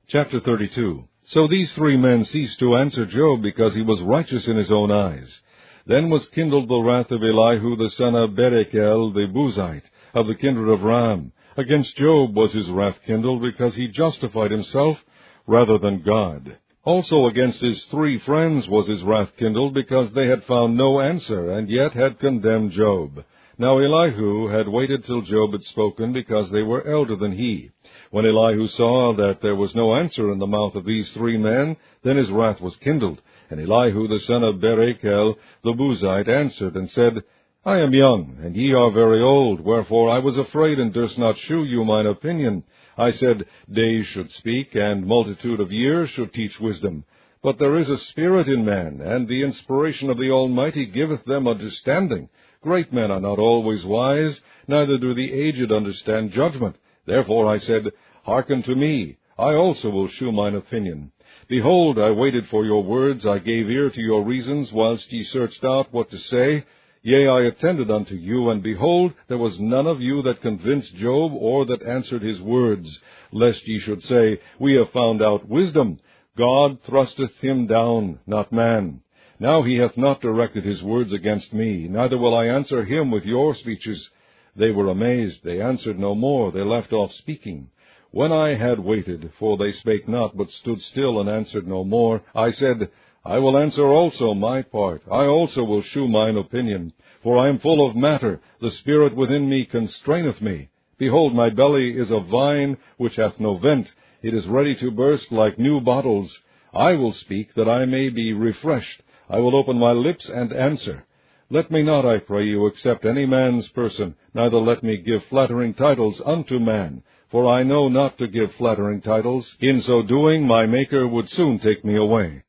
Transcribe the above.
Chapter 32. So these three men ceased to answer Job, because he was righteous in his own eyes. Then was kindled the wrath of Elihu the son of Berachel the Buzite, of the kindred of Ram. Against Job was his wrath kindled, because he justified himself rather than God. Also against his three friends was his wrath kindled, because they had found no answer, and yet had condemned Job. Now Elihu had waited till Job had spoken, because they were elder than he. When Elihu saw that there was no answer in the mouth of these three men, then his wrath was kindled. And Elihu the son of Berachel the Buzite answered and said, I am young, and ye are very old, wherefore I was afraid, and durst not shew you mine opinion. I said, days should speak, and multitude of years should teach wisdom. But there is a spirit in man, and the inspiration of the Almighty giveth them understanding. Great men are not always wise, neither do the aged understand judgment. Therefore I said, Hearken to me, I also will shew mine opinion. Behold, I waited for your words, I gave ear to your reasons, whilst ye searched out what to say. Yea, I attended unto you, and behold, there was none of you that convinced Job, or that answered his words, lest ye should say, We have found out wisdom. God thrusteth him down, not man. Now he hath not directed his words against me, neither will I answer him with your speeches. They were amazed, they answered no more, they left off speaking. When I had waited, for they spake not, but stood still and answered no more, I said, I will answer also my part, I also will shew mine opinion. For I am full of matter, the spirit within me constraineth me. Behold, my belly is a vine which hath no vent, it is ready to burst like new bottles. I will speak, that I may be refreshed. I will open my lips and answer. Let me not, I pray you, accept any man's person, neither let me give flattering titles unto man. For I know not to give flattering titles. In so doing, my Maker would soon take me away.